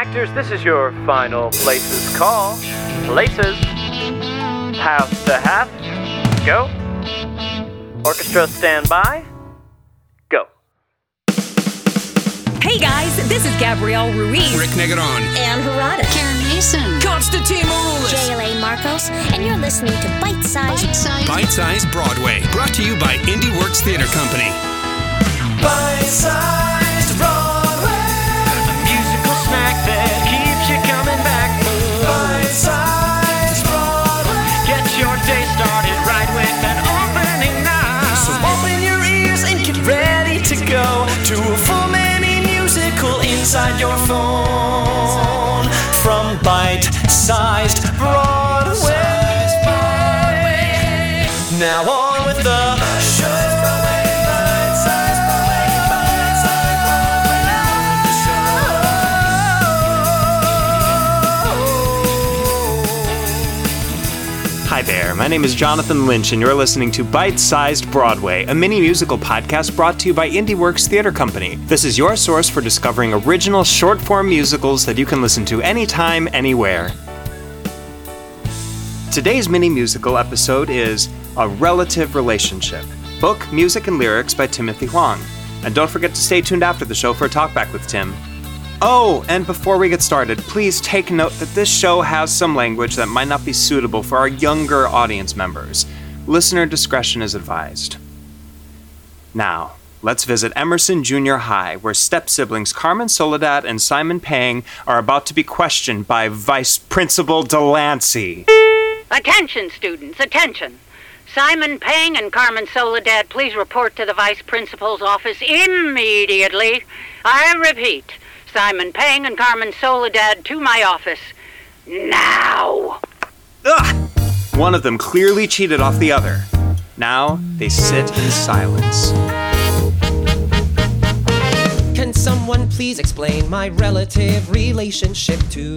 actors, this is your final places call. Places. House to half. Go. Orchestra stand by. Go. Hey guys, this is Gabrielle Ruiz. Rick Negaron. Ann Harada. Karen Mason. Constantine Maroulis. JLA Marcos. And you're listening to Bite-Size Broadway. Brought to you by IndieWorks Theater Company. Bite-Sized Broadway. A musical snack that keeps you coming back. Bite-Sized Broadway. Get your day started right with an opening night. So open your ears and get ready to go to a full mini musical inside your phone. From Bite-Sized Broadway. Now on with the show. Hi there, my name is Jonathan Lynch, and you're listening to Bite-Sized Broadway, a mini musical podcast brought to you by IndieWorks Theater Company. This is your source for discovering original short-form musicals that you can listen to anytime, anywhere. Today's mini musical episode is A Relative Relationship. Book, music, and lyrics by Timothy Huang. And don't forget to stay tuned after the show for a talkback with Tim. Oh, and before we get started, please take note that this show has some language that might not be suitable for our younger audience members. Listener discretion is advised. Now, let's visit Emerson Junior High, where step-siblings Carmen Soledad and Simon Pang are about to be questioned by Vice Principal Delancey. Attention, students, attention. Simon Pang and Carmen Soledad, please report to the Vice Principal's office immediately. I repeat, Simon Pang and Carmen Soledad to my office. Now! Ugh! One of them clearly cheated off the other. Now they sit in silence. Can someone please explain my relative relationship to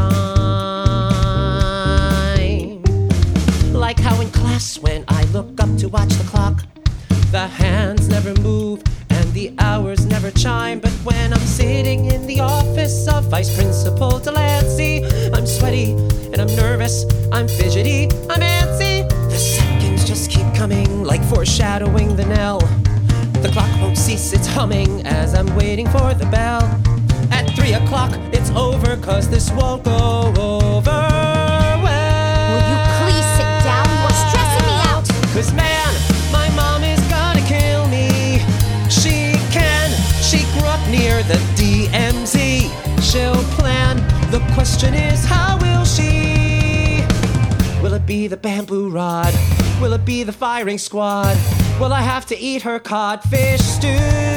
time? Like how in class when I look up to watch the clock, the hands never move and the hours never chime. But when I'm sitting in the office of Vice Principal Delancey, I'm sweaty and I'm nervous, I'm fidgety, I'm antsy. The seconds just keep coming like foreshadowing the knell. The clock won't cease its humming as I'm waiting for the bell. At 3 o'clock it's over, cause this won't go over well. Will you please sit down? You're stressing me out. Cause man, my mom is gonna kill me. She grew up near the DMZ. She'll plan. The question is, how will she? Will it be the bamboo rod? Will it be the firing squad? Will I have to eat her codfish stew?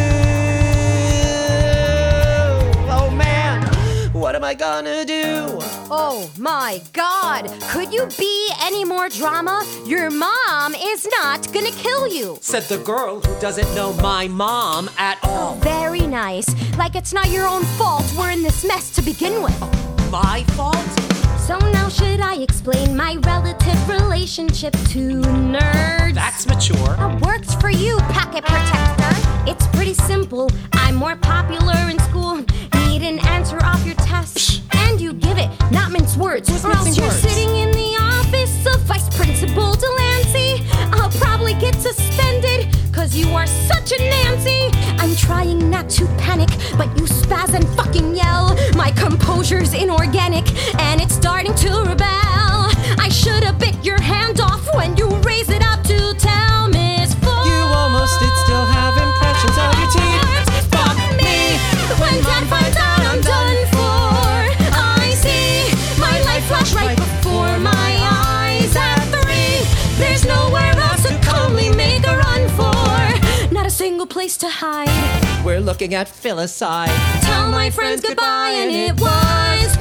Oh man, what am I gonna do? Oh my God! Could you be any more drama? Your mom is not gonna kill you. Said the girl who doesn't know my mom at all. Very nice. Like it's not your own fault we're in this mess to begin with. My fault? So now should I explain my relative relationship to nerds? That's mature. That works for you, packet protector. It's pretty simple. I'm more popular in school. Need an answer off your test. And you give it, not mince words. Or else you're sitting in the office of Vice Principal Delancey. I'll probably get suspended, cause you are such a Nancy. I'm trying not to panic, but you spaz and fucking yell. My composure's inorganic, and it's starting to rebel. I should've bit your hand off when you raise it up to tell Miss Ford. You almost did still have impressions of your teeth. Fuck me, when Dad finds out I'm done for. I see my life flash right before my eyes. At 3, there's nowhere else to calmly make a run for. Not a single place to hide. We're looking at filicide. Tell my friends goodbye, and it was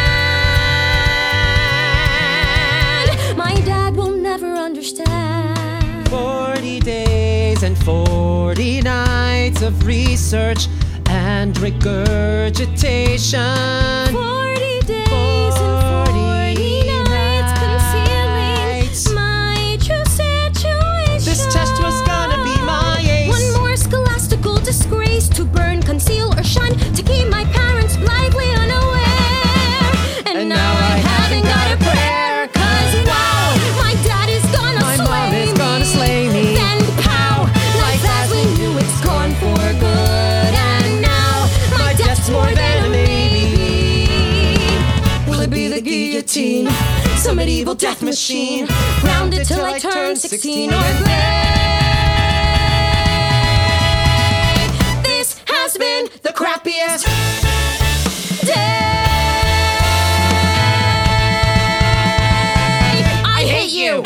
grand. My dad will never understand. 40 days and 40 nights of research and regurgitation. 40 days and 40 nights concealing my true situation. This test was gonna be my ace. One more scholastical disgrace to burn, conceal, or shun, to keep my parents blithely unaware. evil death machine. Grounded till I turn 16 or beg. This has been The crappiest day. I hate you.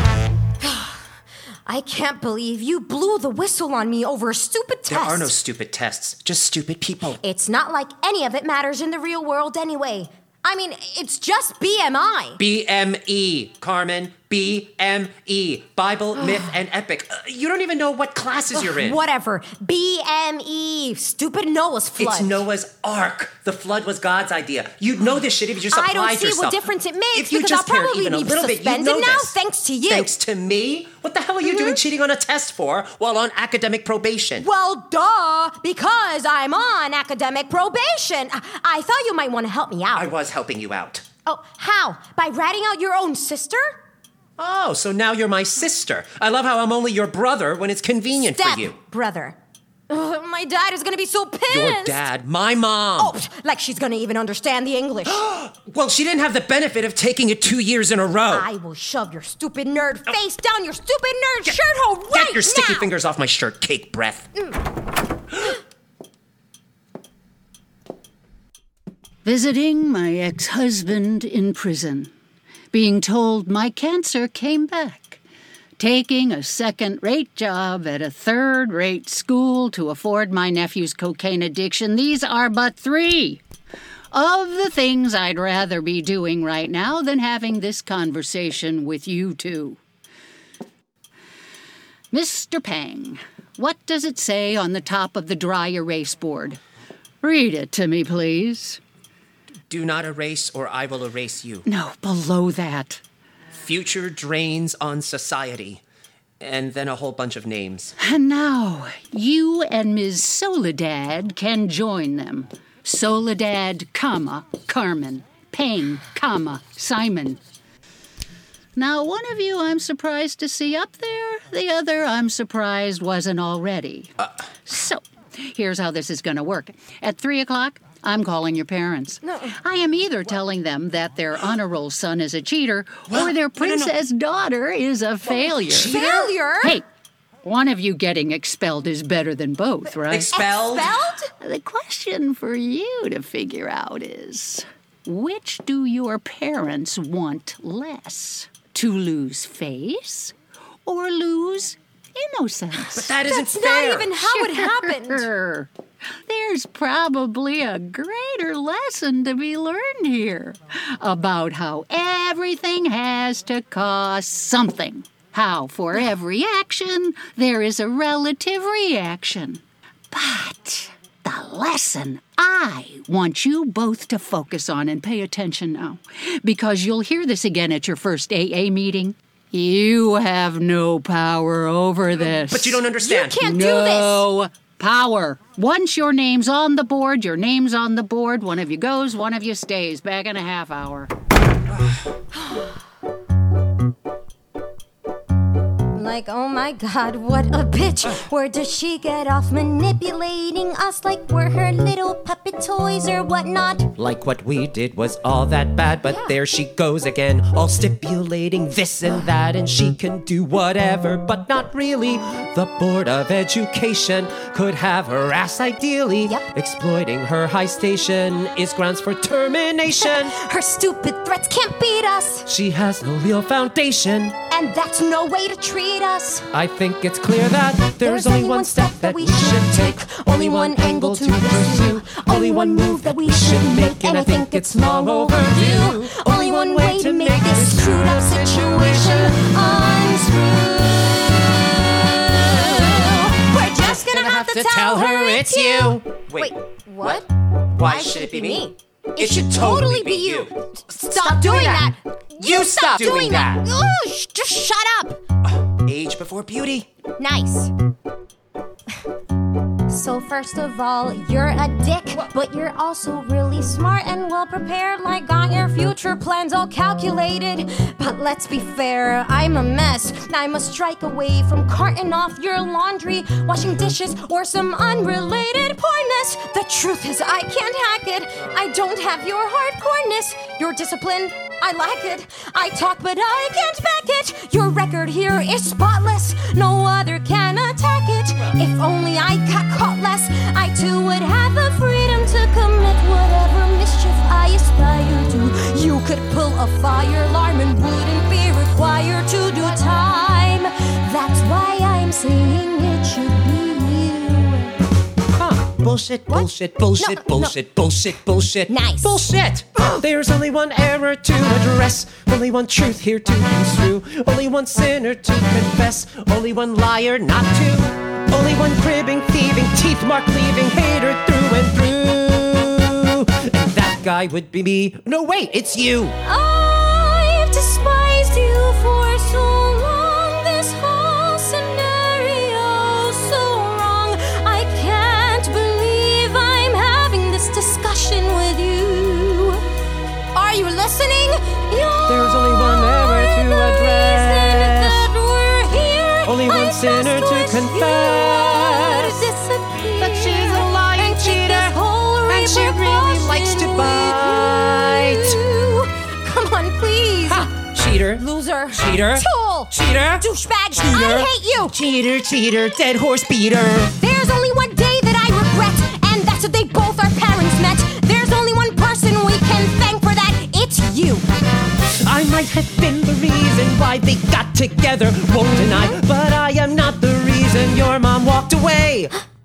I can't believe you blew the whistle on me over a stupid test. There are no stupid tests, just stupid people. It's not like any of it matters in the real world anyway. I mean, it's just BMI. BME, Carmen. BME. Bible, myth, and epic. You don't even know what classes you're in. Whatever. BME. Stupid Noah's flood. It's Noah's Ark. The flood was God's idea. You'd know this shit if you just applied I yourself. don't see what difference it makes If you because just I'll cared probably even a be little bit, suspended you'd know now this. thanks to you. Thanks to me? What the hell are you doing cheating on a test for while on academic probation? Well, duh, because I'm on academic probation. I thought you might want to help me out. I was helping you out. Oh, how? By ratting out your own sister? Oh, so now you're my sister. I love how I'm only your brother when it's convenient for you. Brother. My dad is gonna be so pissed. Your dad, my mom. Oh, like she's gonna even understand the English. Well, she didn't have the benefit of taking it 2 years in a row. I will shove your stupid nerd face down your stupid nerd shirt hole right now. Get your sticky fingers off my shirt, cake breath. Visiting my ex-husband in prison. Being told my cancer came back. Taking a second-rate job at a third-rate school to afford my nephew's cocaine addiction. These are but 3 of the things I'd rather be doing right now than having this conversation with you two. Mr. Pang, what does it say on the top of the dry erase board? Read it to me, please. Do not erase or I will erase you. No, below that. Future drains on society. And then a whole bunch of names. And now, you and Ms. Soledad can join them. Soledad, Carmen. Pang, Simon. Now, one of you I'm surprised to see up there. The other I'm surprised wasn't already. So, here's how this is going to work. At 3 o'clock, I'm calling your parents. No. I am either telling them that their honor roll son is a cheater or their princess daughter is a failure. Failure? Hey, one of you getting expelled is better than both, right? Expelled? The question for you to figure out is, which do your parents want less? To lose face or lose innocence? But that isn't That's fair. not even how it happened. Sure. There's probably a greater lesson to be learned here about how everything has to cost something. How for every action, there is a relative reaction. But the lesson I want you both to focus on and pay attention now, because you'll hear this again at your first AA meeting. You have no power over this. But you don't understand. You can't do this. No power. Once your name's on the board, your name's on the board. One of you goes, one of you stays. Back in a half hour. Like, oh my God, what a bitch. Where does she get off manipulating us like we're her little puppet toys or whatnot? Like what we did was all that bad, but there she goes again, all stipulating this and that, and she can do whatever, but not really. The Board of Education could have her ass ideally. Yep. Exploiting her high station is grounds for termination. Her stupid threats can't beat us, She has no real foundation. and that's no way to treat us. I think it's clear that there's only one step that we should take, only one angle to pursue, only one move that we should make, and I think it's long overdue. Only one way to make this screwed up situation unscrew. We're just gonna have to tell her it's you. Wait, what? Why should it be me? It should totally be you. Stop doing that. You stop doing that. Ugh, just shut up. Age before beauty. Nice. So first of all, you're a dick, but you're also really smart and well prepared, like got your future plans all calculated. But let's be fair, I'm a mess. I must strike away from carting off your laundry, washing dishes, or some unrelated poorness. The truth is I can't hack it. I don't have your hardcoreness, your discipline, I like it. I talk, but I can't back it. Your record here is spotless. No other can attack it. If only I got caught less, I too would have the freedom to commit whatever mischief I aspire to. You could pull a fire alarm and wouldn't be required to do time. That's why I'm saying it should be you. Bullshit, bullshit, bullshit, No, bullshit, no. bullshit, bullshit. Nice. Bullshit! There's only one error to address, only one truth here to construe, only one sinner to confess, only one liar, not two, only one cribbing, thieving, teeth mark leaving hater through and through. And that guy would be me. No, wait, it's you. I've despised you for so long. This whole scenario so wrong. I can't believe I'm having this discussion with you. Are you listening? There's only one error to address, only one sinner to confess, that she's a lying cheater, and she really likes to bite. Come on, please. Ha! Cheater. Loser. Cheater. Tool. Cheater. Douchebag. Cheater. I hate you. Cheater, cheater, dead horse beater. There's only one day that I regret, and that's that they both our parents met. There's only one person we can thank for that. It's you. I might have been the reason why they got together, won't deny, but I am not the reason your mom walked away.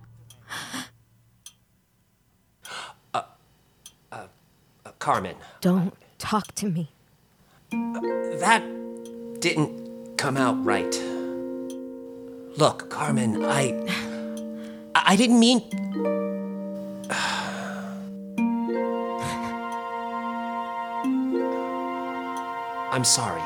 Carmen. Don't talk to me. That didn't come out right. Look, Carmen, I didn't mean... I'm sorry.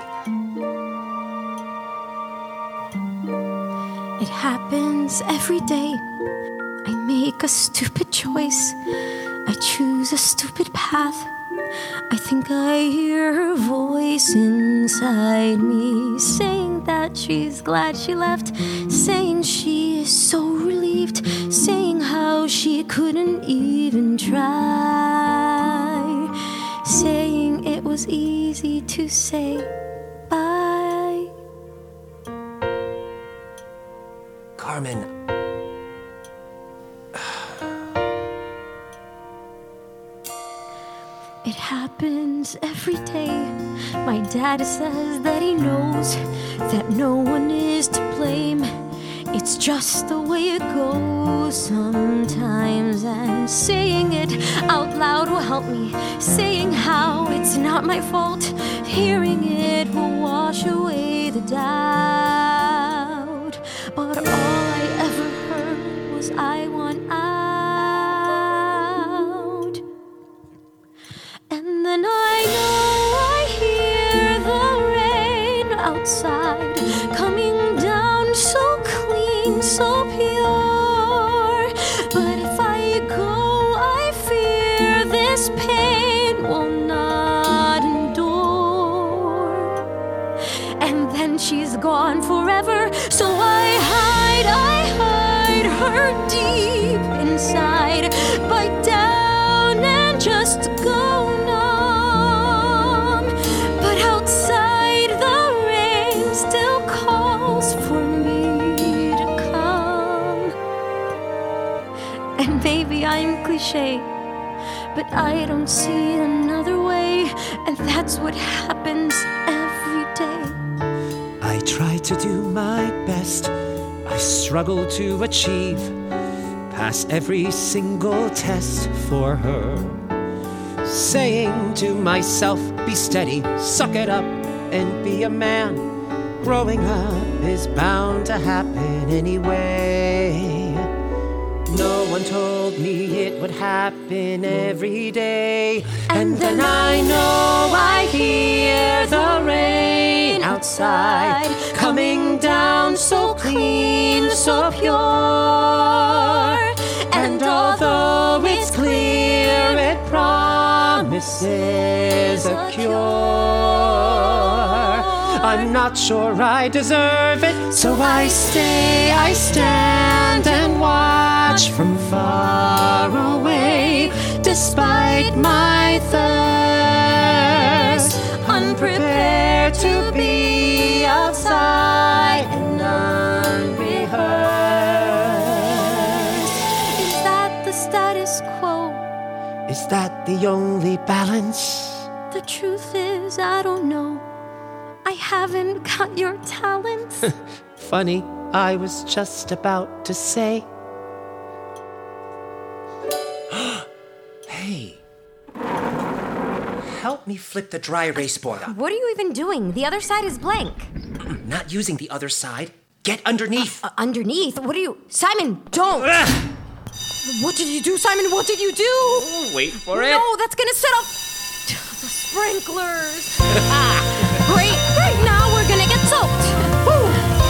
It happens every day. I make a stupid choice. I choose a stupid path. I think I hear her voice inside me, saying that she's glad she left, saying she is so relieved, saying how she couldn't even try, saying it was easy to say bye. Carmen, it happens every day. My dad says that he knows that no one is to blame. It's just the way it goes sometimes. And saying it out loud will help me. Saying how it's not my fault. Hearing it will wash away the doubt. But all I ever heard was I want out. And then I know I hear the rain outside coming down so clean, so pure. But if I go, I fear this pain will not endure. And then she's gone forever, so I hide her deep inside. Bite down and just go numb. But outside the rain still calls for me to come. And maybe I'm cliche, but I don't see another way. And that's what happens every day. I try to do my best. I struggle to achieve, pass every single test for her. Saying to myself, be steady, suck it up, and be a man. Growing up is bound to happen anyway. No one told me it would happen every day. And then I know I hear the rain outside coming down so clean, so pure. And although it's clear, it promises a cure. I'm not sure I deserve it, so I stay, I stand and watch from far away, despite my thirst. better to be outside and unrehearsed. Is that the status quo? Is that the only balance? The truth is, I don't know. I haven't got your talents. Funny, I was just about to say. Hey. Help me flip the dry erase board up. What are you even doing? The other side is blank. Not using the other side. Get underneath. Underneath? What are you... Simon, don't! What did you do, Simon? What did you do? Wait for it. No, that's gonna set off the sprinklers. Great. Right now we're gonna get soaked. Woo.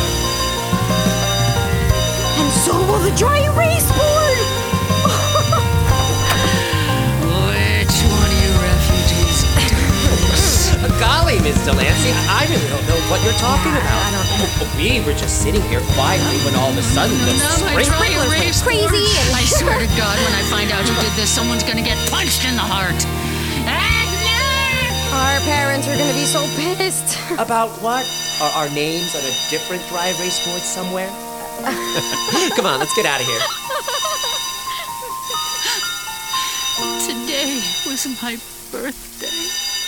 And so will the dry erase board. Which one of you refugees? Golly, Miss Delancey, I really don't know what you're talking about. I don't know. We were just sitting here quietly when all of a sudden the Now my dry sprinklers went erase crazy board. and- I swear to God, when I find out who did this, someone's gonna get punched in the heart. Our parents are gonna be so pissed. About what? Are our names on a different dry erase board somewhere? Come on, let's get out of here. Today was my birthday.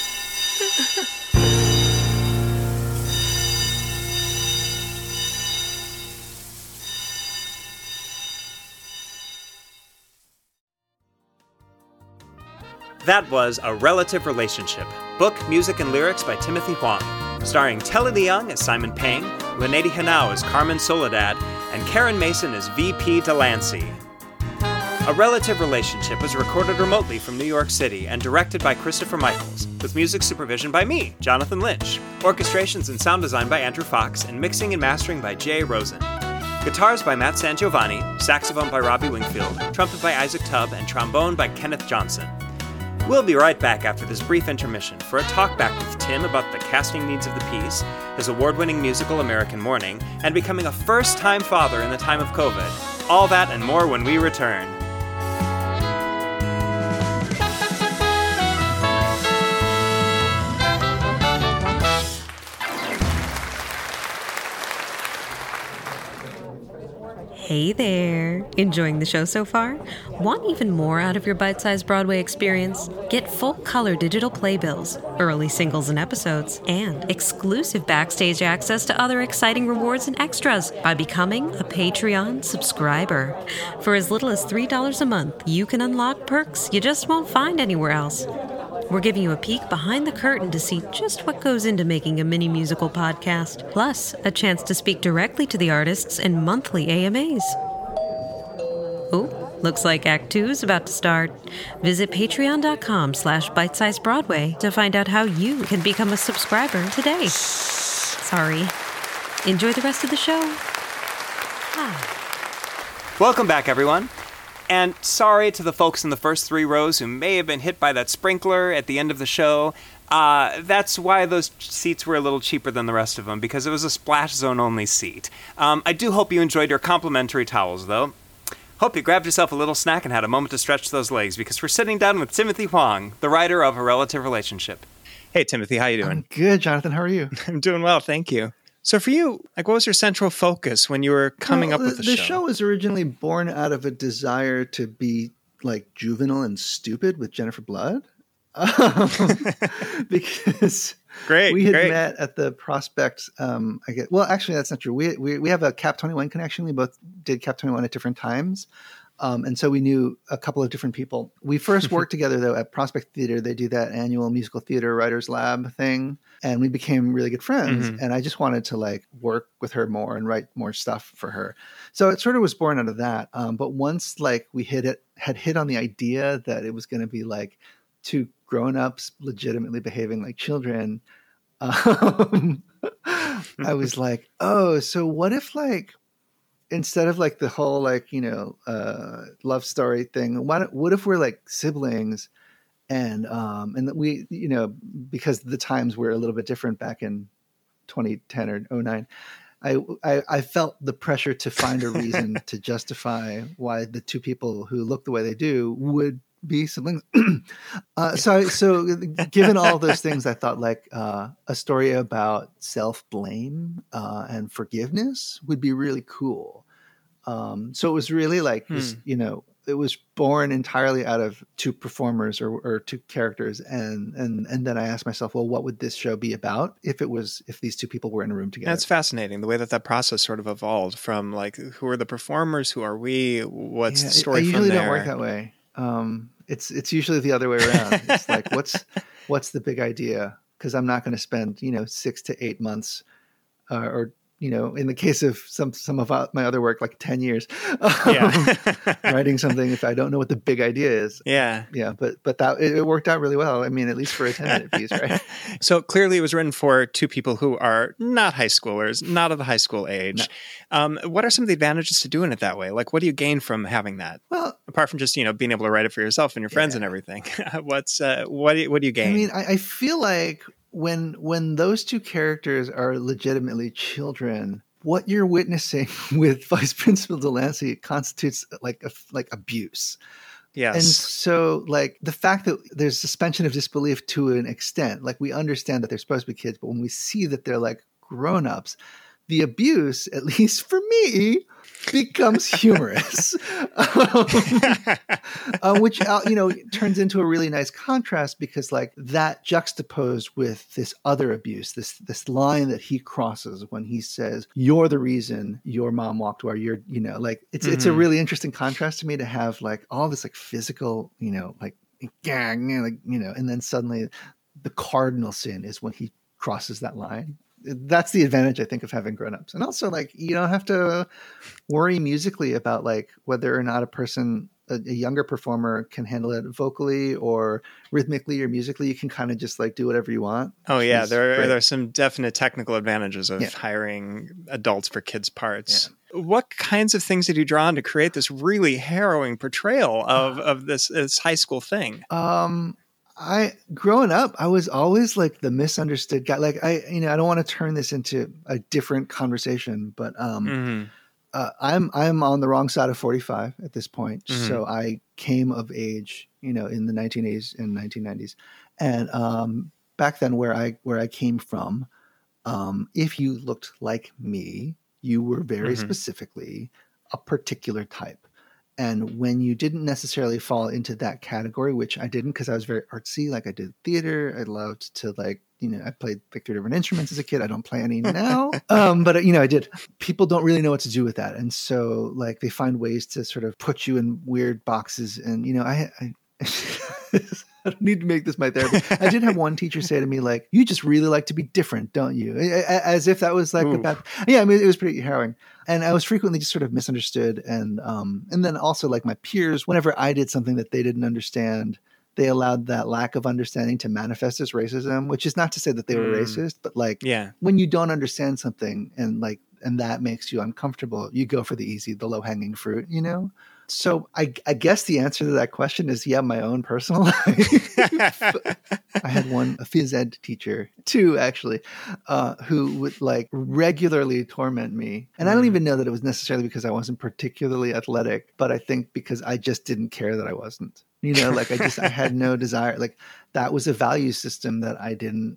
That was A Relative Relationship, book, music, and lyrics by Timothy Huang, starring Telly Leung as Simon Pang, Lenady Hanau as Carmen Soledad, and Karen Mason as VP Delancey. A Relative Relationship was recorded remotely from New York City and directed by Christopher Michaels, with music supervision by me, Jonathan Lynch, orchestrations and sound design by Andrew Fox, and mixing and mastering by Jay Rosen. Guitars by Matt Sangiovanni, saxophone by Robbie Wingfield, trumpet by Isaac Tubb, and trombone by Kenneth Johnson. We'll be right back after this brief intermission for a talk back with Tim about the casting needs of the piece, his award-winning musical American Morning, and becoming a first-time father in the time of COVID. All that and more when we return. Hey there! Enjoying the show so far? Want even more out of your bite-sized Broadway experience? Get full-color digital playbills, early singles and episodes, and exclusive backstage access to other exciting rewards and extras by becoming a Patreon subscriber. For as little as $3 a month, you can unlock perks you just won't find anywhere else. We're giving you a peek behind the curtain to see just what goes into making a mini musical podcast, plus a chance to speak directly to the artists in monthly AMAs. Oh, looks like Act 2 is about to start. Visit patreon.com/bitesizebroadway to find out how you can become a subscriber today. Sorry. Enjoy the rest of the show. Welcome back, everyone. And sorry to the folks in the first 3 rows who may have been hit by that sprinkler at the end of the show. That's why those seats were a little cheaper than the rest of them, because it was a splash zone only seat. I do hope you enjoyed your complimentary towels, though. Hope you grabbed yourself a little snack and had a moment to stretch those legs, because we're sitting down with Timothy Huang, the writer of A Relative Relationship. Hey, Timothy, how you doing? I'm good, Jonathan. How are you? I'm doing well, thank you. So for you, what was your central focus when you were coming up with the show? The show was originally born out of a desire to be like juvenile and stupid with Jennifer Blood. Because we had met at the Prospect. Actually, that's not true. We have a Cap 21 connection. We both did Cap 21 at different times. And so we knew a couple of different people. We first worked together, though, at Prospect Theater. They do that annual musical theater writers lab thing. And we became really good friends. Mm-hmm. And I just wanted to like work with her more and write more stuff for her. So it sort of was born out of that. But once like we had hit on the idea that it was going to be like 2 grown-ups legitimately behaving like children, I was like, oh, so what if like, instead of like the whole like, love story thing, what if we're like siblings and we, because the times were a little bit different back in 2010 or 2009, I felt the pressure to find a reason to justify why the 2 people who look the way they do would be siblings. So given all those things, I thought like a story about self-blame and forgiveness would be really cool. So it was really like this, you know, it was born entirely out of two performers or two characters, and then I asked myself, well, what would this show be about if these two people were in a room together? That's fascinating, the way that process sort of evolved from like, who are the performers, who are we, what's the story I from usually there? don't work that way. It's usually the other way around. It's like, what's the big idea? Because I'm not going to spend 6 to 8 months or in the case of some of my other work, like 10 years, writing something if I don't know what the big idea is. Yeah. Yeah. But that it worked out really well. I mean, at least for a 10-minute piece, right? So clearly it was written for two people who are not high schoolers, not of the high school age. No. What are some of the advantages to doing it that way? Like, what do you gain from having that? Well, apart from just, being able to write it for yourself and your friends and everything, what do you gain? I mean, I feel like when those two characters are legitimately children, what you're witnessing with Vice Principal Delancey constitutes like abuse. Yes. And so like the fact that there's suspension of disbelief to an extent, like we understand that they're supposed to be kids, but when we see that they're like grown-ups, the abuse, at least for me, becomes humorous, which turns into a really nice contrast, because like that juxtaposed with this other abuse, this line that he crosses when he says, "You're the reason your mom walked away." It's a really interesting contrast to me to have like all this like physical, and then suddenly the cardinal sin is when he crosses that line. That's the advantage, I think, of having grown-ups. And also, like, you don't have to worry musically about like whether or not a younger performer can handle it vocally or rhythmically or musically. You can kind of just like do whatever you want. Oh yeah, there are some definite technical advantages of hiring adults for kids' parts. Yeah. What kinds of things did you draw on to create this really harrowing portrayal of this high school thing? Growing up, I was always like the misunderstood guy. Like I don't want to turn this into a different conversation, but I'm on the wrong side of 45 at this point. Mm-hmm. So I came of age, in the 1980s and 1990s, and back then where I came from, if you looked like me, you were very specifically a particular type. And when you didn't necessarily fall into that category, which I didn't, because I was very artsy, like I did theater. I loved to I played like 3 different instruments as a kid. I don't play any now. But I did. People don't really know what to do with that. And so like they find ways to sort of put you in weird boxes. And, I I don't need to make this my therapy. I did have one teacher say to me, like, "You just really like to be different, don't you?" As if that was like a bad. Yeah, I mean, it was pretty harrowing. And I was frequently just sort of misunderstood. And then also like my peers, whenever I did something that they didn't understand, they allowed that lack of understanding to manifest as racism, which is not to say that they were racist, but like when you don't understand something and that makes you uncomfortable, you go for the low hanging fruit, So I guess the answer to that question is, my own personal life. I had a phys ed teacher, 2 actually, who would like regularly torment me. And I don't even know that it was necessarily because I wasn't particularly athletic, but I think because I just didn't care that I wasn't. I had no desire. Like that was a value system that I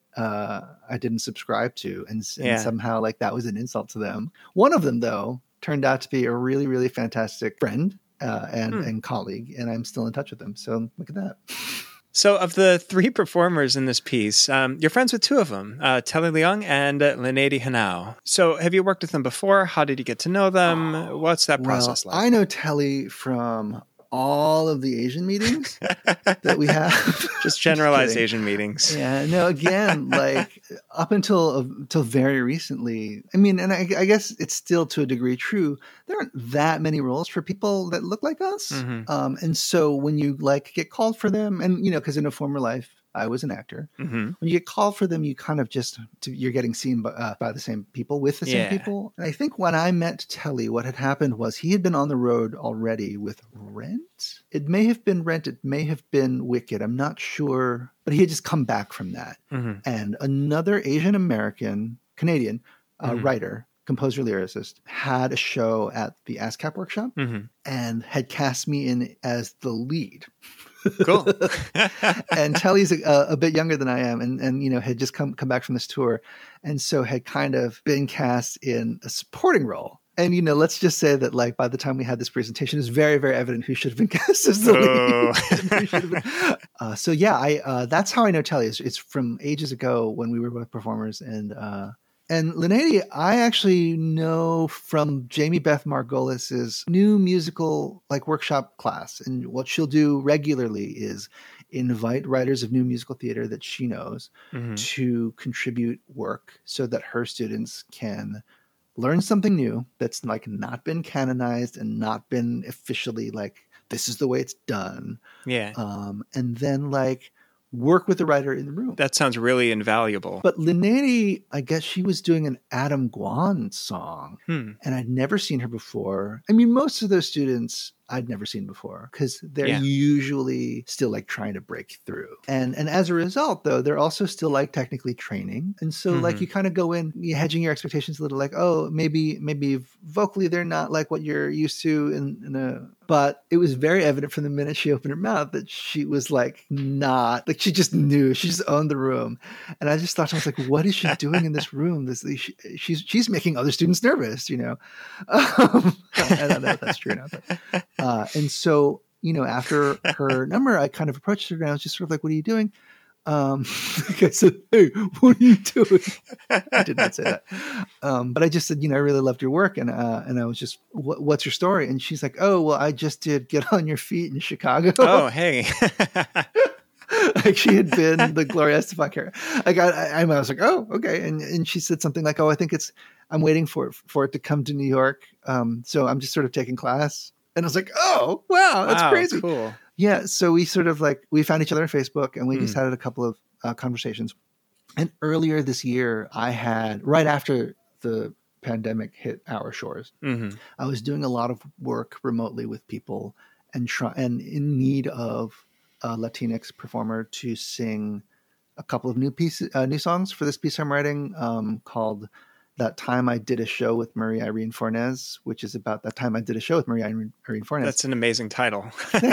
didn't subscribe to, and somehow like that was an insult to them. One of them though turned out to be a really, really fantastic friend. And colleague, and I'm still in touch with them. So look at that. So of the 3 performers in this piece, you're friends with 2 of them, Telly Leung and Linady Hanau. So have you worked with them before? How did you get to know them? What's that process like? I know Telly from all of the Asian meetings that we have. Just generalized Asian meetings. Yeah, no, again, like up until very recently, I mean, and I guess it's still to a degree true, there aren't that many roles for people that look like us. Mm-hmm. And so when you like get called for them, and because in a former life, I was an actor. Mm-hmm. When you get called for them, you kind of you're getting seen by the same people with the same people. And I think when I met Telly, what had happened was he had been on the road already with Rent. It may have been Rent. It may have been Wicked. I'm not sure. But he had just come back from that. Mm-hmm. And another Asian American, Canadian writer, composer, lyricist, had a show at the ASCAP workshop and had cast me in as the lead. Cool. And Telly's a bit younger than I am, and had just come back from this tour, and so had kind of been cast in a supporting role. And, let's just say that, like, by the time we had this presentation, it's very, very evident who should have been cast as the lead. So, yeah, that's how I know Telly. It's from ages ago when we were both performers. And Linnaeus, I actually know from Jamie Beth Margolis's new musical, like, workshop class. And what she'll do regularly is invite writers of new musical theater that she knows to contribute work so that her students can learn something new that's like not been canonized and not been officially like, this is the way it's done. Yeah. And then like work with the writer in the room. That sounds really invaluable. But Linnaeus, I guess she was doing an Adam Guan song and I'd never seen her before. I mean, most of those students I'd never seen before because they're usually still like trying to break through. And as a result, though, they're also still like technically training. And so like you kind of go in, you're hedging your expectations a little like, oh, maybe vocally they're not like what you're used to but it was very evident from the minute she opened her mouth that she was like not, like she just knew, she just owned the room. And I just thought to myself, like, what is she doing in this room? She's making other students nervous, I don't know if that's true or not. But, and so, after her number, I kind of approached her and I was just sort of like, what are you doing? Like I said, hey, what are you doing? I did not say that. But I just said, I really loved your work. And I was just, what's your story? And she's like, oh, well, I just did Get on Your Feet in Chicago. Oh, hey. Like she had been the Gloria Estefan character. Like I was like, oh, okay. And she said something like, oh, I think I'm waiting for it to come to New York. So I'm just sort of taking class. And I was like, oh, wow, that's crazy. Cool. Yeah. So we sort of like, we found each other on Facebook and we just had a couple of conversations. And earlier this year, I had, right after the pandemic hit our shores, I was doing a lot of work remotely with people and in need of a Latinx performer to sing a couple of new songs for this piece I'm writing called That Time I Did a Show with Marie Irene Fornes, which is about that time I did a show with Marie Irene Fornes. That's an amazing title.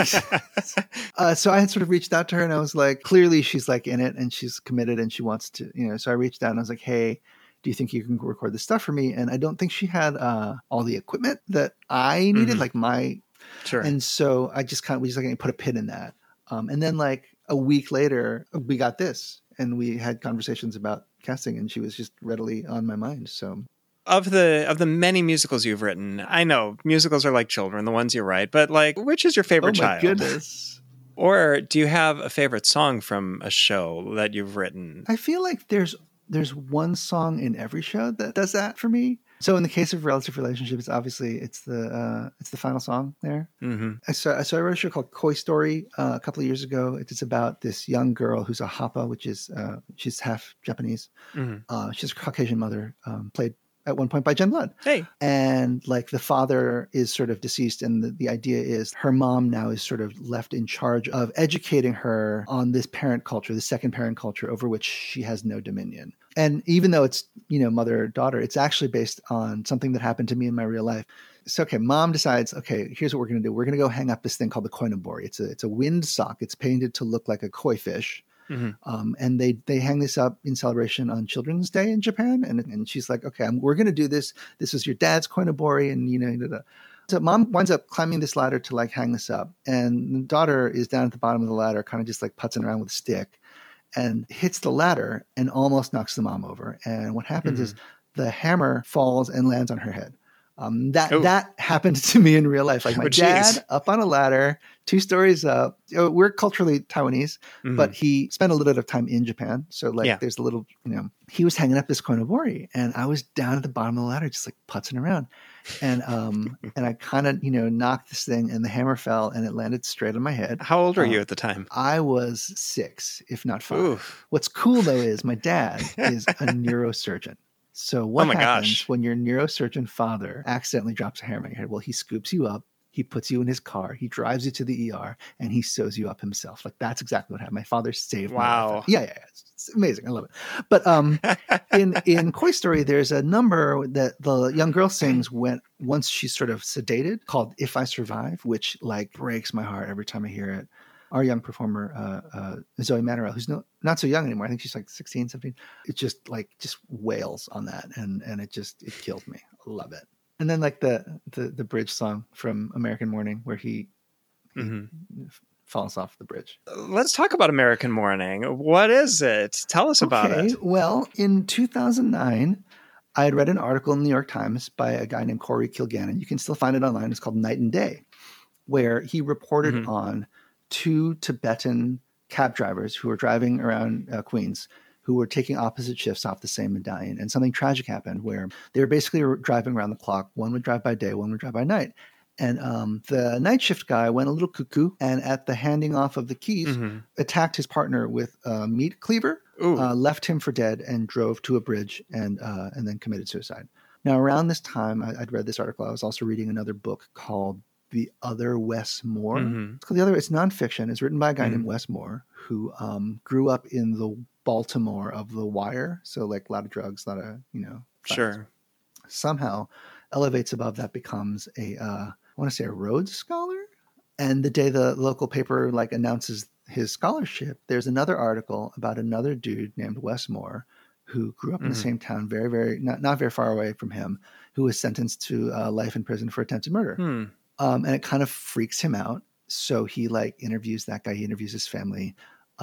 So I had sort of reached out to her and I was like, clearly she's like in it and she's committed and she wants to, so I reached out and I was like, hey, do you think you can record this stuff for me? And I don't think she had all the equipment that I needed, like my, sure. And so we just like put a pin in that. And then like a week later, we got this and we had conversations about casting and she was just readily on my mind. So of the many musicals you've written, I know musicals are like children, the ones you write, but like, which is your favorite child? Oh my goodness. Or do you have a favorite song from a show that you've written? I feel like there's one song in every show that does that for me. So in the case of Relative Relationships, obviously it's the final song there. So I wrote a show called Koi Story a couple of years ago. It's about this young girl who's a hapa, which is she's half Japanese. She's a Caucasian mother, played at one point by Jen Blood. Hey. And like the father is sort of deceased. And the idea is her mom now is sort of left in charge of educating her on this parent culture, the second parent culture over which she has no dominion. And even though it's, mother-daughter, it's actually based on something that happened to me in my real life. So, okay, mom decides, okay, here's what we're going to do. We're going to go hang up this thing called the koinobori. It's a wind sock. It's painted to look like a koi fish. And they hang this up in celebration on Children's Day in Japan. And she's like, okay, we're going to do this. This is your dad's koinobori. And, So mom winds up climbing this ladder to like hang this up. And the daughter is down at the bottom of the ladder, kind of just like putzing around with a stick and hits the ladder and almost knocks the mom over. And what happens is the hammer falls and lands on her head. That happened to me in real life. Like my dad up on a ladder, 2 stories up. We're culturally Taiwanese, but he spent a little bit of time in Japan. So like there's a little, he was hanging up this koinobori and I was down at the bottom of the ladder, just like putzing around. And I kind of, knocked this thing and the hammer fell and it landed straight on my head. How old were you at the time? I was 6, if not 5. Oof. What's cool though is my dad is a neurosurgeon. So what happens when your neurosurgeon father accidentally drops a hammer on your head? Well, he scoops you up, he puts you in his car, he drives you to the ER, and he sews you up himself. Like that's exactly what happened. My father saved my life. Yeah. It's amazing. I love it. But in Koi Story, there's a number that the young girl sings once she's sort of sedated called If I Survive, which like breaks my heart every time I hear it. our young performer, Zoe Manuel, who's not so young anymore. I think she's like 16, 17. It just wails on that. And it killed me. I love it. And then like the bridge song from American Morning where he falls off the bridge. Let's talk about American Morning. What is it? Tell us about it. Well, in 2009, I had read an article in the New York Times by a guy named Corey Kilgannon. You can still find it online. It's called Night and Day, where he reported on 2 Tibetan cab drivers who were driving around Queens who were taking opposite shifts off the same medallion. And something tragic happened where they were basically driving around the clock. One would drive by day, one would drive by night. And the night shift guy went a little cuckoo and at the handing off of the keys, attacked his partner with a meat cleaver, left him for dead and drove to a bridge and then committed suicide. Now, around this time, I'd read this article. I was also reading another book called The Other Wes Moore. It's called The Other. It's nonfiction. It's written by a guy named Wes Moore who grew up in the Baltimore of The Wire. So like a lot of drugs, a lot of, Sure. Somehow elevates above that, becomes I want to say a Rhodes Scholar. And the day the local paper announces his scholarship, there's another article about another dude named Wes Moore who grew up in the same town, very, very, not very far away from him, who was sentenced to life in prison for attempted murder. And it kind of freaks him out. So he interviews that guy, he interviews his family,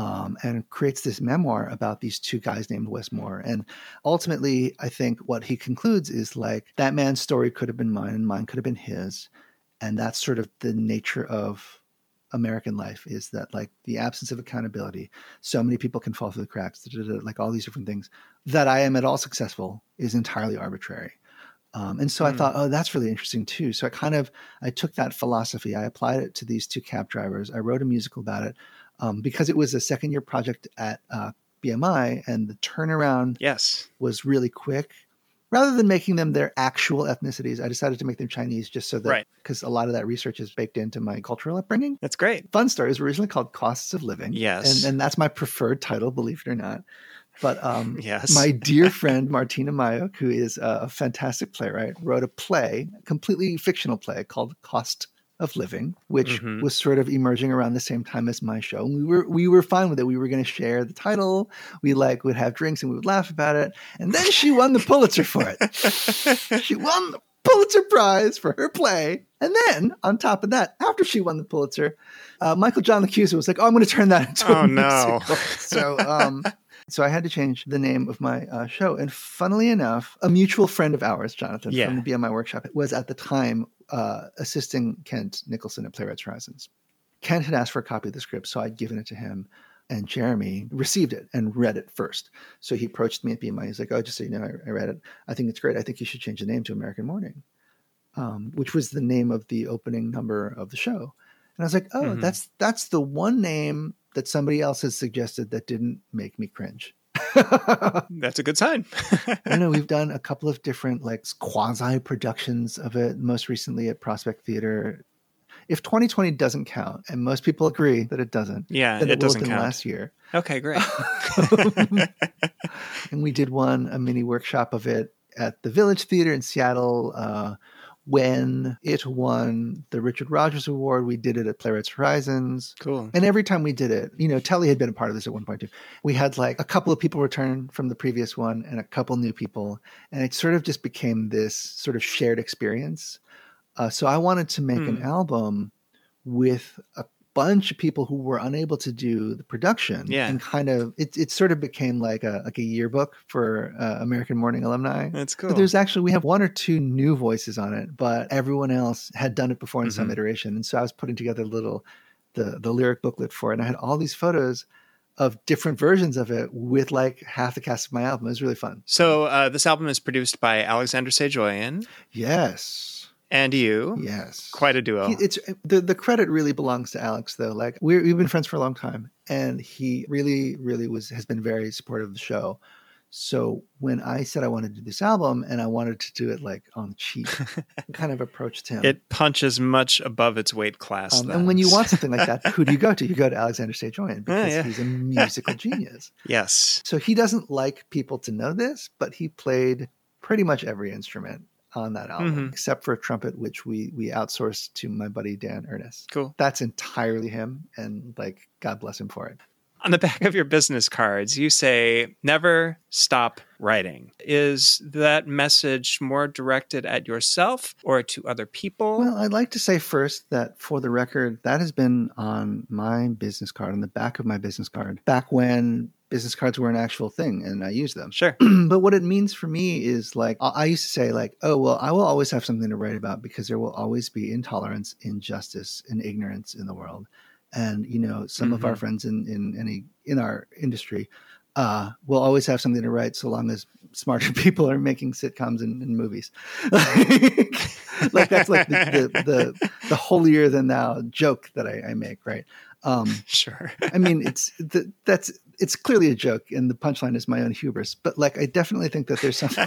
and creates this memoir about these 2 guys named Wes Moore. And ultimately, I think what he concludes is that man's story could have been mine and mine could have been his. And that's sort of the nature of American life, is that the absence of accountability, so many people can fall through the cracks, all these different things. That I am at all successful is entirely arbitrary. And so I thought, oh, that's really interesting too. So I took that philosophy, I applied it to these 2 cab drivers. I wrote a musical about it because it was a second-year project at BMI, and the turnaround was really quick. Rather than making them their actual ethnicities, I decided to make them Chinese just so that, because a lot of that research is baked into my cultural upbringing. That's great. Fun Story was originally called Costs of Living. Yes. And that's my preferred title, believe it or not. But my dear friend, Martina Mayok, who is a fantastic playwright, wrote a play, a completely fictional play called Cost of Living, which was sort of emerging around the same time as my show. And we were fine with it. We were going to share the title. We would have drinks and we would laugh about it. And then she won the Pulitzer for it. She won the Pulitzer Prize for her play. And then on top of that, after she won the Pulitzer, Michael John LaChiusa was like, "Oh, I'm going to turn that into a musical." So I had to change the name of my show. And funnily enough, a mutual friend of ours, Jonathan, from the BMI Workshop, was at the time assisting Kent Nicholson at Playwrights Horizons. Kent had asked for a copy of the script, so I'd given it to him. And Jeremy received it and read it first. So he approached me at BMI. He's like, "Oh, just so you know, I read it. I think it's great. I think you should change the name to American Morning," which was the name of the opening number of the show. And I was like, "Oh, that's the one name that somebody else has suggested that didn't make me cringe." That's a good sign. I know we've done a couple of different quasi productions of it, most recently at Prospect Theater. If 2020 doesn't count, and most people agree that it doesn't, then it doesn't count. Last year. Okay, great. And we did a mini workshop of it at the Village Theater in Seattle. When it won the Richard Rogers Award, we did it at Playwrights Horizons. Cool. And every time we did it, Telly had been a part of this at one point too. We had a couple of people return from the previous one and a couple new people. And it sort of just became this sort of shared experience. So I wanted to make an album with a bunch of people who were unable to do the production. And kind of, it sort of became like a yearbook for American Morning alumni. That's cool. But we have 1 or 2 new voices on it, but everyone else had done it before in some iteration. And so I was putting together the lyric booklet for it. And I had all these photos of different versions of it with half the cast of my album. It was really fun. So this album is produced by Alexander Sejoyan. Yes. And you. Yes. Quite a duo. It's the credit really belongs to Alex, though. We've been friends for a long time, and he really, really has been very supportive of the show. So when I said I wanted to do this album and I wanted to do it on the cheap, I kind of approached him. It punches much above its weight class. And when you want something like that, who do you go to? You go to Alexander Sejoyan because he's a musical genius. Yes. So he doesn't like people to know this, but he played pretty much every instrument on that album, except for trumpet, which we outsourced to my buddy Dan Ernest. Cool. That's entirely him, and like God bless him for it. On the back of your business cards, you say, never stop writing. Is that message more directed at yourself or to other people? Well, I'd like to say first that for the record, that has been on my business card, on the back of my business card, back when business cards were an actual thing and I used them. Sure. But what it means for me is like, I used to say like, oh, well, I will always have something to write about because there will always be intolerance, injustice, and ignorance in the world. And, you know, some of our friends in our industry will always have something to write so long as smarter people are making sitcoms and movies. Like that's like the holier than thou joke that I make, right? Sure. I mean, it's clearly a joke, and the punchline is my own hubris. But like, I definitely think that there's something.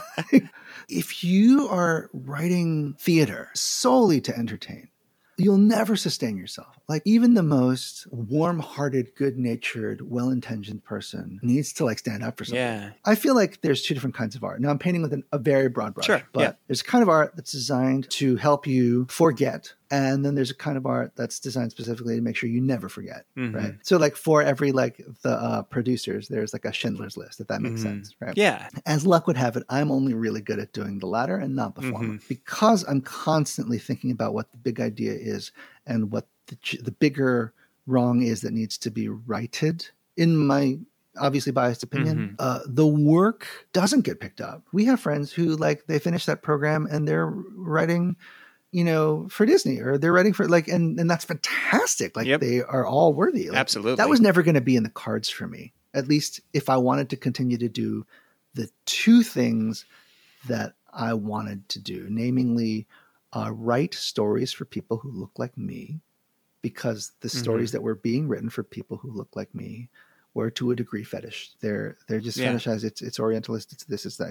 If you are writing theater solely to entertain, you'll never sustain yourself. Like even the most warm-hearted, good-natured, well-intentioned person needs to like stand up for something. Yeah. I feel like there's two different kinds of art. Now I'm painting with a very broad brush, but there's a kind of art that's designed to help you forget. And then there's a kind of art that's designed specifically to make sure you never forget, right? So like for every like the producers, there's like a Schindler's List, if that makes sense, right? Yeah. As luck would have it, I'm only really good at doing the latter and not the former because I'm constantly thinking about what the big idea is and what the bigger wrong is that needs to be righted. In my obviously biased opinion, the work doesn't get picked up. We have friends who like they finish that program and they're writing, you know, for Disney, or they're writing for like, and that's fantastic. Like they are all worthy. Like, absolutely. That was never going to be in the cards for me, at least if I wanted to continue to do the two things that I wanted to do, namely write stories for people who look like me, because the stories that were being written for people who look like me were to a degree fetish. They're just fetishized. It's Orientalist. It's this. It's that.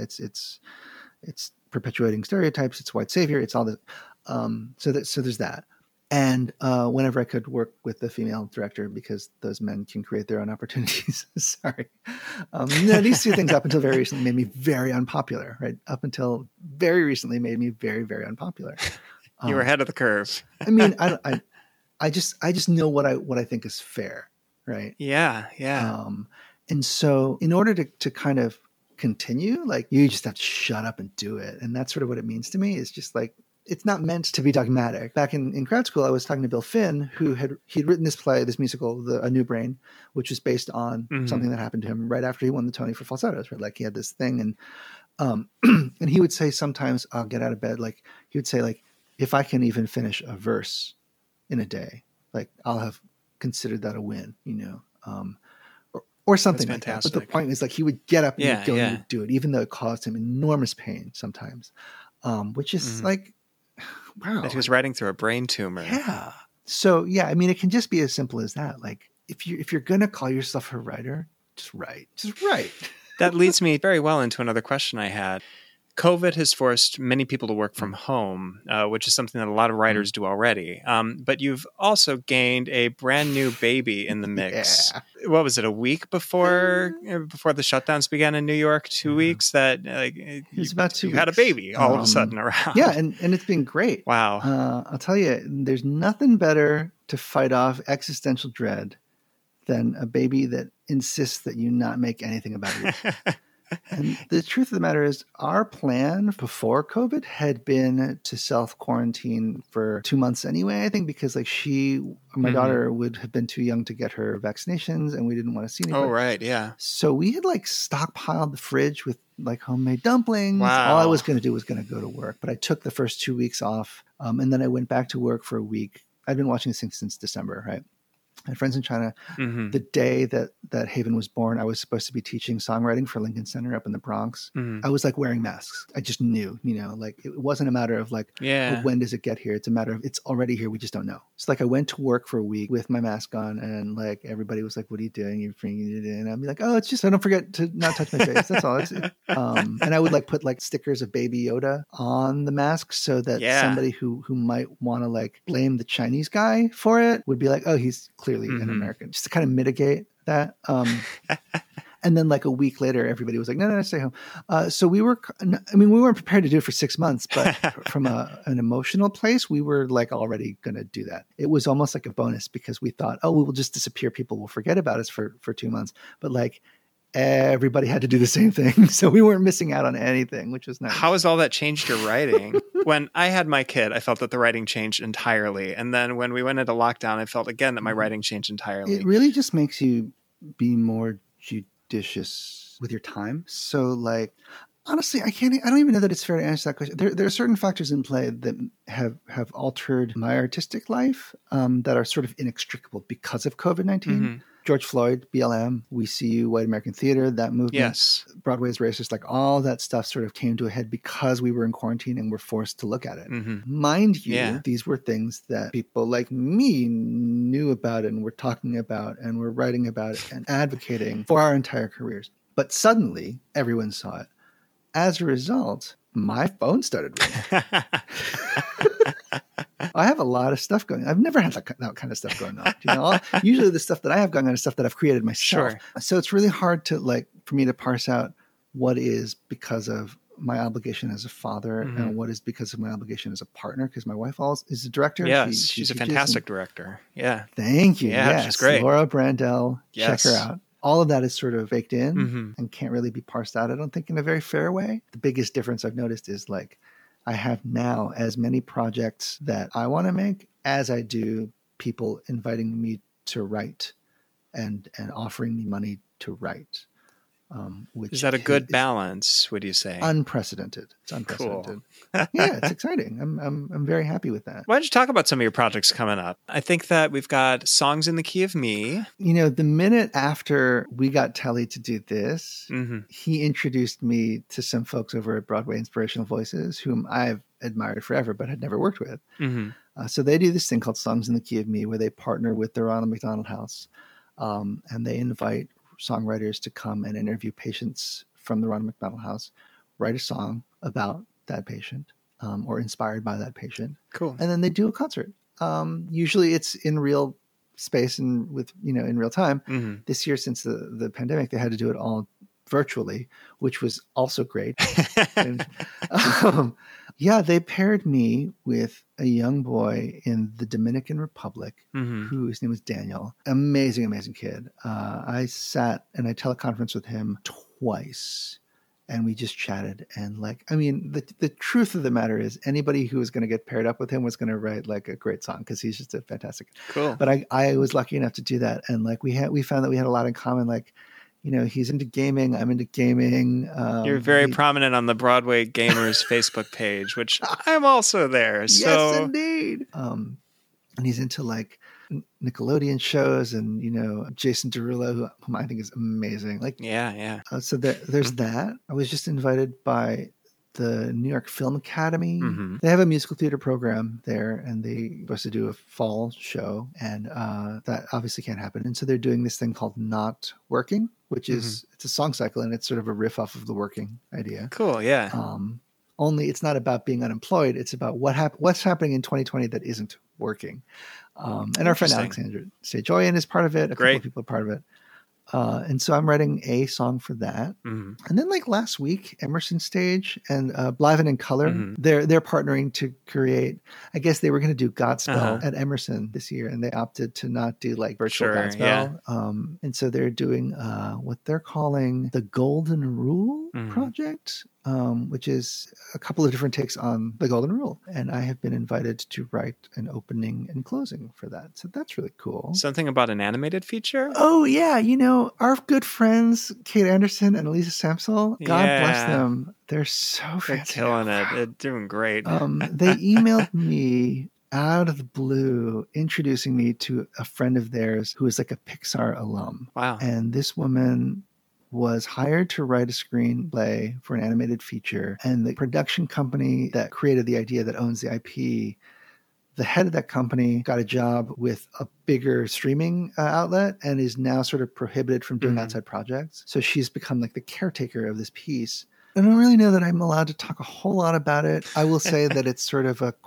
It's perpetuating stereotypes. It's white savior. It's all this. So there's that. And whenever I could work with the female director, because those men can create their own opportunities. Sorry. These two things up until very recently made me very unpopular, right? Up until very recently made me very, very unpopular. You were ahead of the curve. I mean, I just know what I think is fair, right? Yeah. And so in order to kind of continue, like you just have to shut up and do it. And that's sort of what it means to me. It's just like, it's not meant to be dogmatic. Back in grad school, I was talking to Bill Finn, he'd written this play, this musical, A New Brain, which was based on something that happened to him right after he won the Tony for falsettos, right? Like he had this thing, and and he would say sometimes, I'll get out of bed, like he would say, like, if I can even finish a verse in a day, like I'll have considered that a win, you know, or something like that. But the point is, like, he would get up and he'd go and do it, even though it caused him enormous pain sometimes, which is like, wow. That he was writing through a brain tumor. Yeah. So yeah, I mean, it can just be as simple as that. Like, if you're gonna call yourself a writer, just write. That leads me very well into another question I had. COVID has forced many people to work from home, which is something that a lot of writers do already. But you've also gained a brand new baby in the mix. Yeah. What was it, a week before the shutdowns began in New York? 2 weeks that it was about 2 weeks. You had a baby all of a sudden around. Yeah, and it's been great. Wow. I'll tell you, there's nothing better to fight off existential dread than a baby that insists that you not make anything about it. And the truth of the matter is, our plan before COVID had been to self-quarantine for 2 months anyway, I think, because like my daughter would have been too young to get her vaccinations and we didn't want to see anybody. Oh, right. Yeah. So we had like stockpiled the fridge with like homemade dumplings. Wow. All I was going to do was going to go to work, but I took the first 2 weeks off. And then I went back to work for a week. I'd been watching this thing since December, right? I had friends in China. The day that Haven was born, I was supposed to be teaching songwriting for Lincoln Center up in the Bronx. I was like wearing masks. I just knew, like it wasn't a matter of like, well, when does it get here? It's a matter of it's already here. We just don't know. So like I went to work for a week with my mask on and like everybody was like, what are you doing? You're bringing it in. I'd be like, oh, it's just, I don't forget to not touch my face. That's all. And I would like put like stickers of Baby Yoda on the mask so that somebody who might want to like blame the Chinese guy for it would be like, oh, he's clearly an American, just to kind of mitigate that. And then like a week later, everybody was like, no, stay home. So we weren't prepared to do it for 6 months, but from an emotional place, we were like already going to do that. It was almost like a bonus because we thought, oh, we will just disappear. People will forget about us for 2 months. But like everybody had to do the same thing. So we weren't missing out on anything, which was nice. How has all that changed your writing? When I had my kid, I felt that the writing changed entirely. And then when we went into lockdown, I felt again that my writing changed entirely. It really just makes you be more judicious with your time. So like, honestly, I don't even know that it's fair to answer that question. There are certain factors in play that have altered my artistic life that are sort of inextricable because of COVID-19. Mm-hmm. George Floyd, BLM, We See You, White American Theater, that movement, yes. Broadway's Racist, like all that stuff sort of came to a head because we were in quarantine and were forced to look at it. Mm-hmm. Mind you, these were things that people like me knew about and were talking about and were writing about it and advocating for our entire careers. But suddenly, everyone saw it. As a result, my phone started ringing. I have a lot of stuff going on. I've never had that kind of stuff going on. You know, usually the stuff that I have going on is stuff that I've created myself. Sure. So it's really hard to for me to parse out what is because of my obligation as a father and what is because of my obligation as a partner. Because my wife is a director. Yes, she's a fantastic director. Yeah. Thank you. Yeah, yes. She's great. Laura Brandel. Yes. Check her out. All of that is sort of baked in and can't really be parsed out, I don't think, in a very fair way. The biggest difference I've noticed is I have now as many projects that I want to make as I do people inviting me to write and offering me money to write. Which is that a good balance, would you say? Unprecedented. It's unprecedented. Cool. Yeah, it's exciting. I'm very happy with that. Why don't you talk about some of your projects coming up? I think that we've got Songs in the Key of Me. You know, the minute after we got Telly to do this, he introduced me to some folks over at Broadway Inspirational Voices, whom I've admired forever but had never worked with. So they do this thing called Songs in the Key of Me, where they partner with the Ronald McDonald House, and they invite songwriters to come and interview patients from the Ronald McDonald House, write a song about that patient or inspired by that patient. Cool. And then they do a concert. Usually it's in real space and in real time. This year, since the pandemic, they had to do it all virtually, which was also great. And, they paired me with a young boy in the Dominican Republic whose name was Daniel. Amazing, amazing kid. I sat and I teleconferenced with him twice and we just chatted. And the truth of the matter is anybody who was going to get paired up with him was going to write a great song because he's just a fantastic. Cool. But I was lucky enough to do that. And we found that we had a lot in common. He's into gaming. I'm into gaming. You're very prominent on the Broadway Gamers Facebook page, which I'm also there. So. Yes, indeed. And he's into Nickelodeon shows and, Jason Derulo, whom I think is amazing. So there's that. I was just invited by the New York Film Academy. They have a musical theater program there and they supposed to do a fall show and that obviously can't happen. And so they're doing this thing called Not Working, which is it's a song cycle and it's sort of a riff off of the working idea. Cool, yeah. Only it's not about being unemployed. It's about what's happening in 2020 that isn't working. And our friend Alexandra Stajoyan is part of it. A couple of people are part of it. And so I'm writing a song for that. And then last week, Emerson Stage and Bliven in Color, they're partnering to create, I guess they were going to do Godspell at Emerson this year and they opted to not do virtual Godspell. Yeah. And so they're doing what they're calling the Golden Rule Project, which is a couple of different takes on the Golden Rule. And I have been invited to write an opening and closing for that. So that's really cool. Something about an animated feature? Oh, yeah. Our good friends, Kate Anderson and Elisa Samsel, God bless them. They're so fantastic. They're killing it. They're doing great. They emailed me out of the blue, introducing me to a friend of theirs who is a Pixar alum. Wow. And this woman was hired to write a screenplay for an animated feature. And the production company that created the idea, that owns the IP, the head of that company got a job with a bigger streaming outlet and is now sort of prohibited from doing outside projects. So she's become the caretaker of this piece. I don't really know that I'm allowed to talk a whole lot about it. I will say that it's sort of a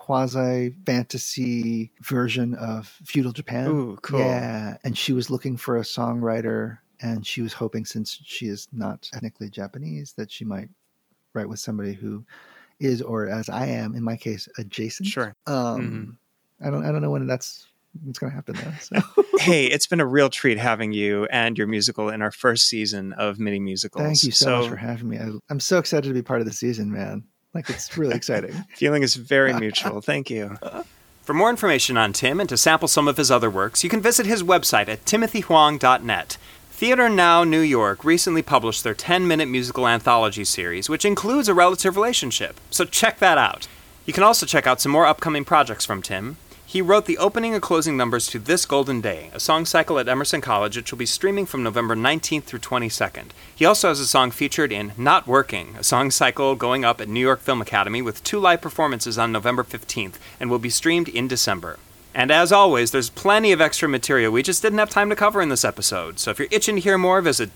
quasi-fantasy version of feudal Japan. Ooh, cool. Yeah. And she was looking for a songwriter And she was hoping, since she is not technically Japanese, that she might write with somebody who is, or as I am, in my case, adjacent. Sure. I don't know when it's going to happen though. So. Hey, it's been a real treat having you and your musical in our first season of Mini Musicals. Thank you so much for having me. I'm so excited to be part of the season, man. Like, it's really exciting. Feeling is very mutual. Thank you. For more information on Tim and to sample some of his other works, you can visit his website at timothyhuang.net. Theater Now New York recently published their 10-minute musical anthology series, which includes A Relative Relationship, so check that out. You can also check out some more upcoming projects from Tim. He wrote the opening and closing numbers to This Golden Day, a song cycle at Emerson College which will be streaming from November 19th through 22nd. He also has a song featured in Not Working, a song cycle going up at New York Film Academy with 2 live performances on November 15th and will be streamed in December. And as always, there's plenty of extra material we just didn't have time to cover in this episode. So if you're itching to hear more, visit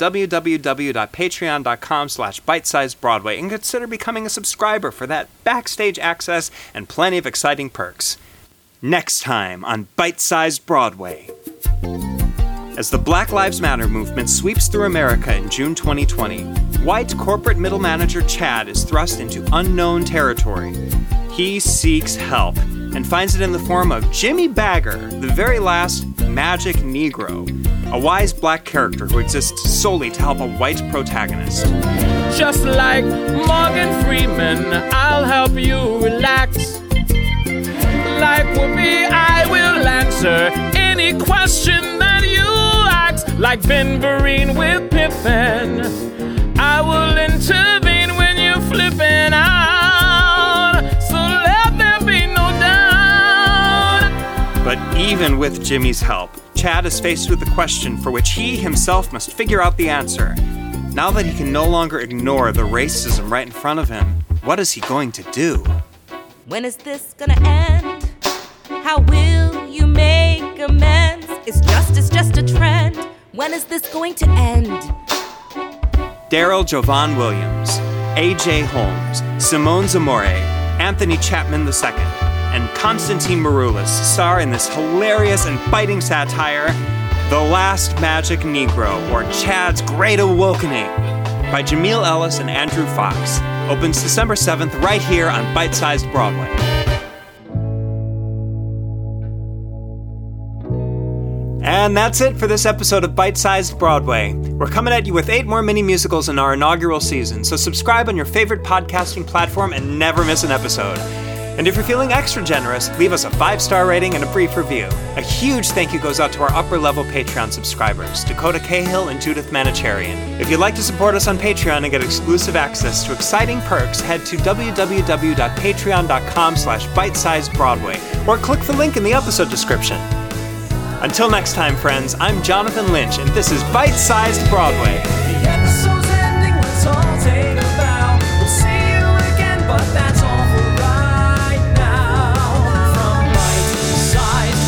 www.patreon.com/bitesizedbroadway and consider becoming a subscriber for that backstage access and plenty of exciting perks. Next time on Bite-Sized Broadway. As the Black Lives Matter movement sweeps through America in June 2020, white corporate middle manager Chad is thrust into unknown territory. He seeks help and finds it in the form of Jimmy Bagger, the very last magic Negro, a wise black character who exists solely to help a white protagonist. Just like Morgan Freeman, I'll help you relax. Like Whoopi, I will answer any question that you ask. Like Ben Vereen with Pippin, I will intervene when you're flipping out. So let there be no doubt. But even with Jimmy's help, Chad is faced with a question for which he himself must figure out the answer. Now that he can no longer ignore the racism right in front of him, what is he going to do? When is this gonna end? How will you make amends? Is justice just a trend? When is this going to end? Daryl Jovan Williams, A.J. Holmes, Simone Zamore, Anthony Chapman II, and Constantine Maroulis star in this hilarious and biting satire, The Last Magic Negro, or Chad's Great Awakening, by Jamil Ellis and Andrew Fox. Opens December 7th right here on Bite-Sized Broadway. And that's it for this episode of Bite-Sized Broadway. We're coming at you with 8 more mini musicals in our inaugural season, so subscribe on your favorite podcasting platform and never miss an episode. And if you're feeling extra generous, leave us a 5-star rating and a brief review. A huge thank you goes out to our upper-level Patreon subscribers, Dakota Cahill and Judith Manicherian. If you'd like to support us on Patreon and get exclusive access to exciting perks, head to www.patreon.com/bitesizedbroadway or click the link in the episode description. Until next time, friends, I'm Jonathan Lynch, and this is Bite-Sized Broadway. The episode's ending, let's all take a bow. We'll see you again, but that's all for right now. From Bite-Sized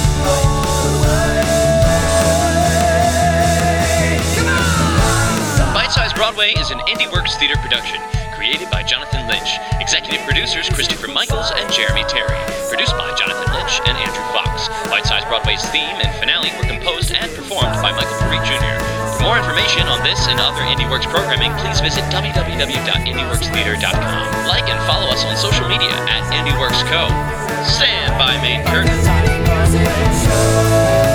Broadway. Come on! Bite-Sized Broadway is an IndieWorks theater production, created by Jonathan Lynch. Executive producers Christopher Michaels and Jeremy Terry. Produced by Jonathan Lynch and Andrew Fox. Bite-Sized Broadway's theme and finale were composed and performed by Michael Parikh Jr. For more information on this and other IndieWorks programming, please visit www.indieworkstheater.com. Like and follow us on social media at IndieWorks Co. Stand by main curtain.